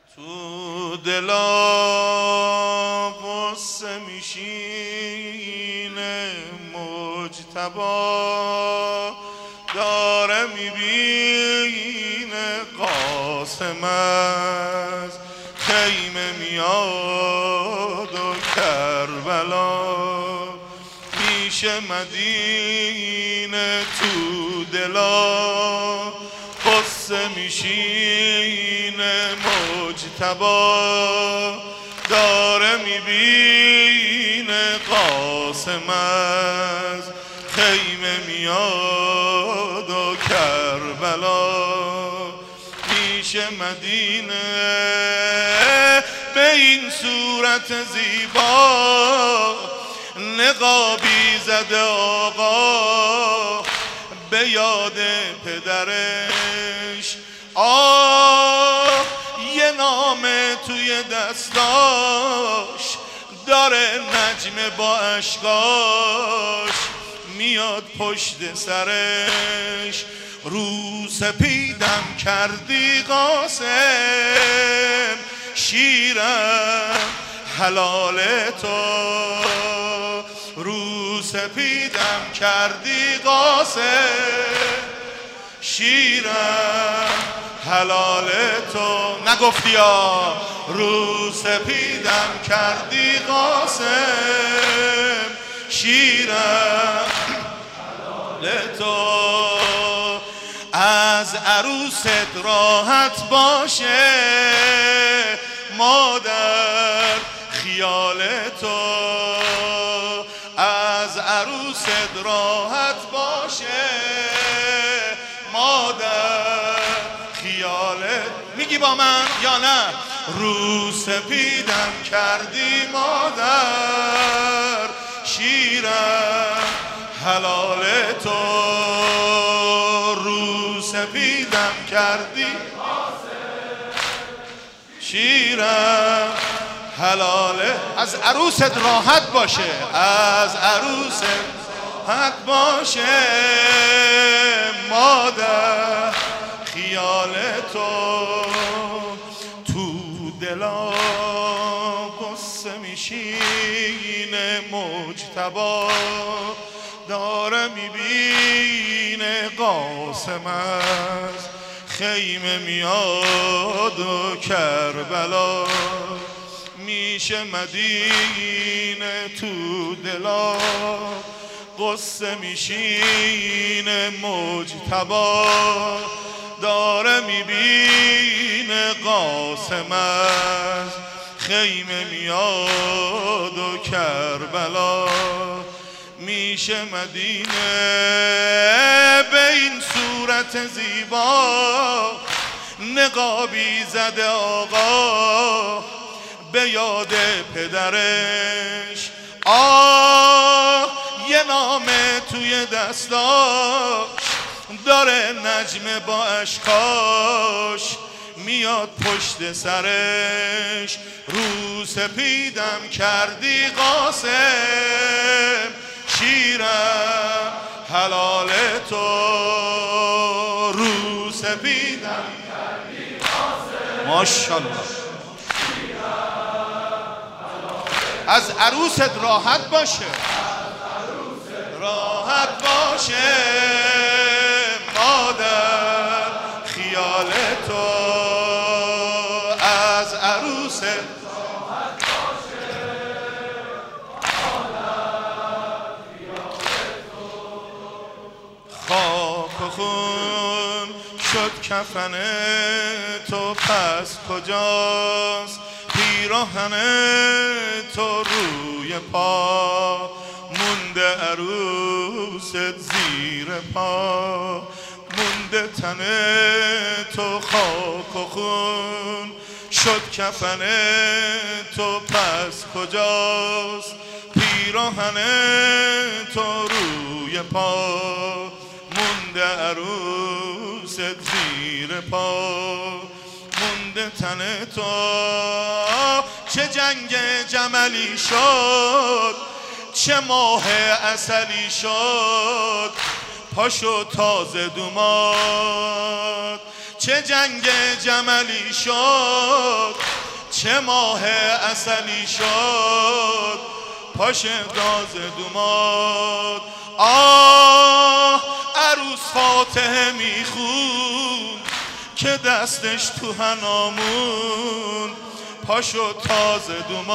تو دلا قصه میشینه مجتبا داره میبینه قاسم از خیمه میاد و کربلا میشه مدینه تو دلا قصه میشینه مجتبا داره میبینه قاسم از خیمه میاد و کربلا میشه مدینه به این صورت زیبا نقابی زده آقا به یاد پدرش یه نامه توی دستاش داره نجمه با اشکاش میاد پشت سرش رو سپیدم کردی قاسم شیرم حلال تو رو سپیدم کردی قاسم شیرم حلال تو نگفتی یا رو سپیدم کردی قاسم شیرم حلال تو از عروست راحت باشه مادر خیال تو از عروست راحت باشه مادر خیالت میگی با من یا نه رو سپیدم کردی مادر شیرم حلال تو رو سپیدم کردی شیرم حلاله از عروست راحت باشه از عروست راحت باشه مادر خیال تو دلا قصه میشینه مجتبا داره میبینه قاسم از خیمه میاد و کربلا میشه مدینه تو دلا قصه میشینه مجتبا داره میبینه قاسم از خیمه میاد و کربلا میشه مدینه به این صورت زیبا نقابی زده آقا به یاد پدرش یه نامه توی دستاش داره نجمه با اشکاش میاد پشت سرش رو سپیدم کردی قاسم شیرم حلال تو رو سپیدم کردی قاسم ماشاءالله از عروست راحت باشه راحت باشه مادر خیال تو از عروست راحت باشه مادر خیال تو خاک و خون شد کفن تو پس کجاست پیراهن تو روی پا مونده عروست زیر پا مونده تن تو خاک و خون شد کفن تو پس کجاست پیراهن تو روی پا مونده عروست زیر پا مونده تن تو چه جنگ جملی شد چه ماه عسلی شد پاشو تازه دوماد چه جنگ جملی شد، چه ماه عسلی شد، پاش داز دوماد. آه عروس فاتحه میخون که دستش تو حنامون، پاشو تازه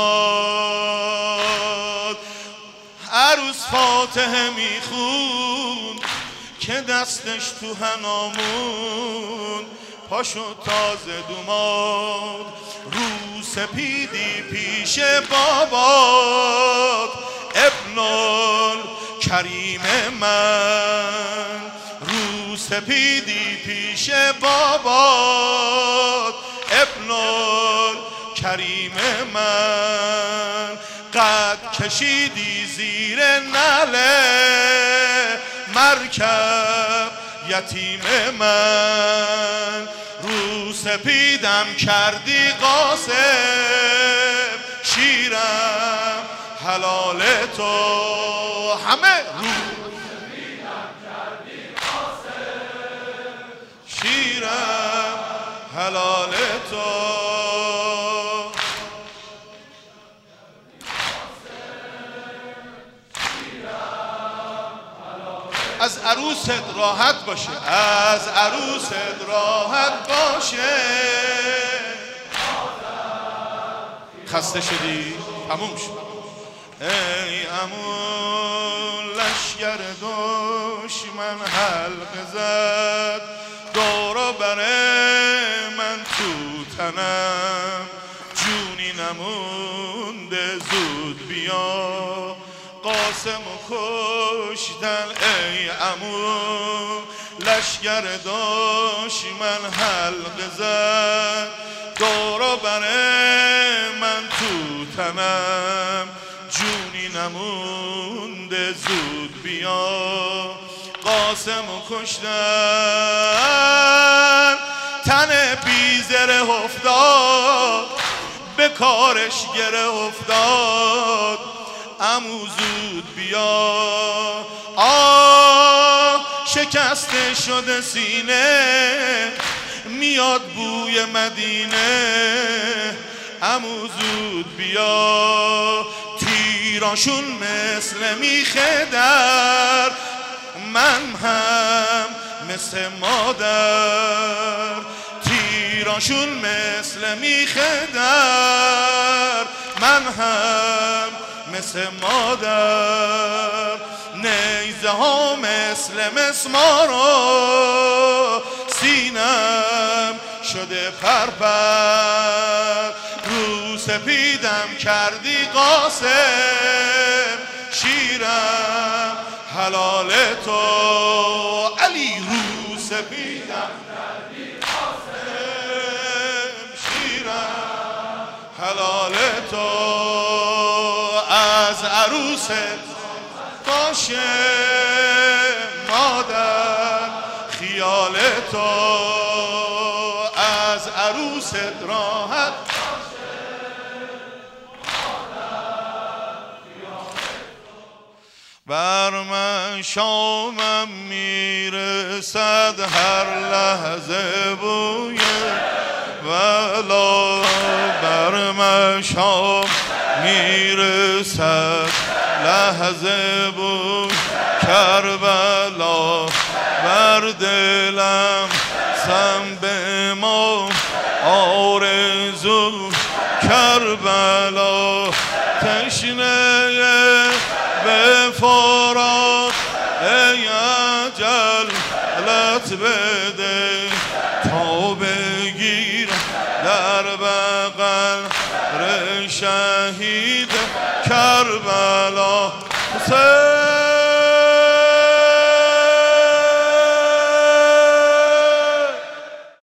دوماد. عروس فاتحه میخون که دستش تو حنامون، پاشو تازه دوماد. رو سپیدی پیش بابات ابن الکریم من، رو سپیدی پیش بابات ابن الکریم من. قد کشیدی زیر نعل مرکب یتیم من، رو سپیدم کردی قاسم شیرم حلال تو. همه رو سپیدم کردی قاسم شیرم حلال تو. از عروست راحت باشه، از عروست راحت باشه. خسته شدی؟ تموم شد. ای عمو لشگر دشمن حلقه زد، دورا بره من تو تنم، جونی نمونده زود بیا، قاسم و کشتن. ای عمو لشگر دشمن حلقه زد، دورا بره من تو تنم، جونی نمونده زود بیا، قاسم و کشتن. تن بیزره افتاد به کارش گره افتاد، عمو زود بیا. آه شکسته شده سینه، میاد بوی مدینه، عمو زود بیا. تیراشون مثل میخه در، من هم مثل مادر، تیراشون مثل میخه در، من هم مثل مادر. نیزه ها مثل مسمارا، سینم شده پرپر، رو سپیدم کردی قاسم شیرم حلال تو. علی رو سپیدم کردی قاسم شیرم حلال تو. از عروست باشه مادر خیال تو، از عروست راحت باشه مادر خیال تو. بر من شامم میرسد هر لحظه بوی ولا، بر من شام میرسد لحظه بود کربلا، بر دلم سم به ما آرزو کربلا، تشنه به فرات ای اجل لط بده، تا بگیر در بغل شهید کربلا.